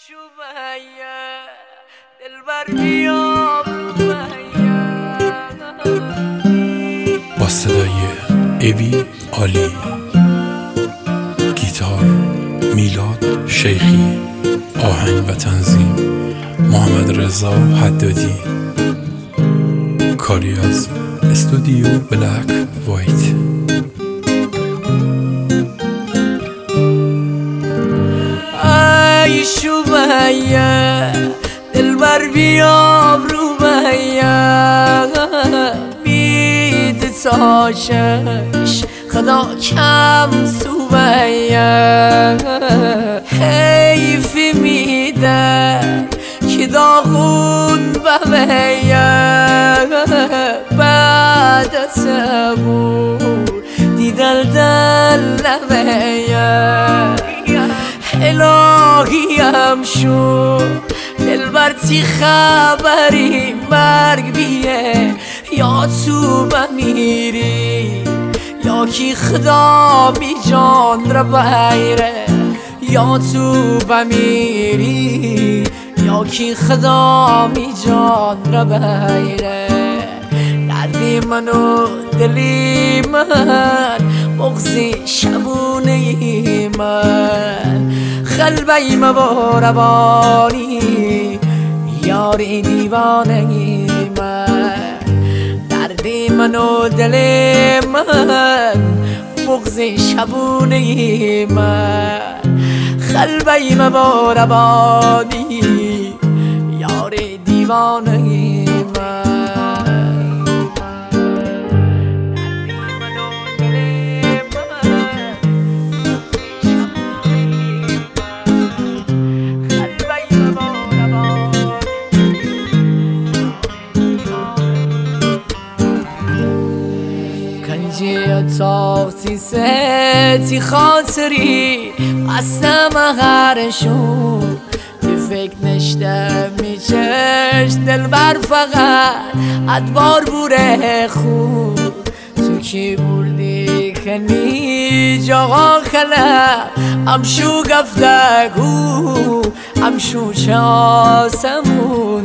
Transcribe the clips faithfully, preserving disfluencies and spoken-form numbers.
با صدای ابی عالی، گیتار میلاد شیخی، آهنگ و تنظیم محمد رضا حدادی، کاری از استودیو بلک وایت. ای شومیا دلبر بیام رو میا بید تاشش خدا کم سومیا حیفی میده که داغون بمیا بعد تبور دیدل دل نمیا الهیم شو دلبر تی خبری مرگ بیه یا تو بمیری یا کی خدا بی جان را بایره یا تو بمیری یا کی خدا بی جان را بایره دردی من و دلی من بغضی شبونه ای من قلبی ما روانی یاری دیوانه ای من دردی من و دل من بغضی شبونه ای من قلبی ما روانی یاری دیوانه ای من تاختی ستی خاطری قسم هرشون تو فکر نشته میچش دل بر فقط ادبار بوره خوب تو کی بردی کنی جاغا خلا امشو گفتگو امشو چاسمون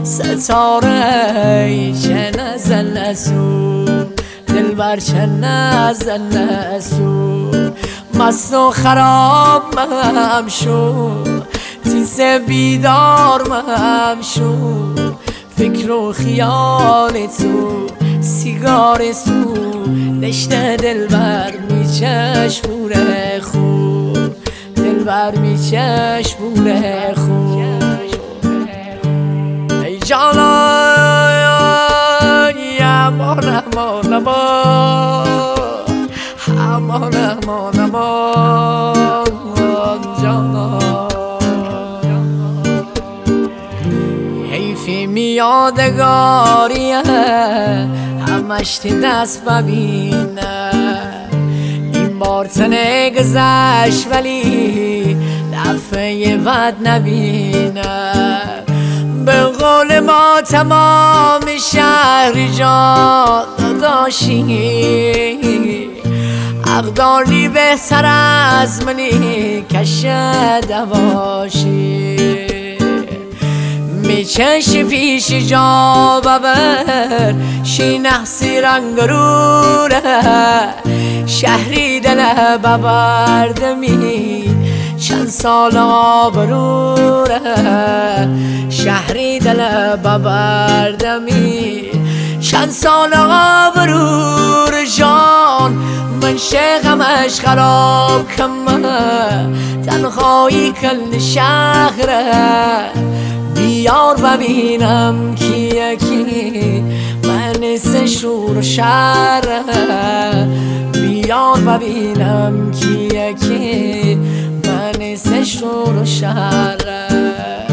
ستاره چه نزل نسون دلبر چه نزل نسو مست و خراب مهم شو تیز بیدار مهم شو فکر و خیال تو سیگار سو نشته دلبر می چشموره خوب دلبر می چشموره خوب ای جانان امان امان امان امان امان جانان حیفی میادگاریه همش تی دست ببینه این بار تنه گذشت ولی دفعه بد نبینه به قول ما تمام شهر جان داشتی اقداری بهتر از منی کشه دواشی میچش پیش جا ببر شی نحسی رنگروره شهری دل ببردمی چند سال آبروره شهری دل ببردمی چند سال آبرور جان من شغمش خراب کم تنهایی کل شهره بیار ببینم کیه کی من سشور و شهره بیار ببینم کیه کی من سشور و شهره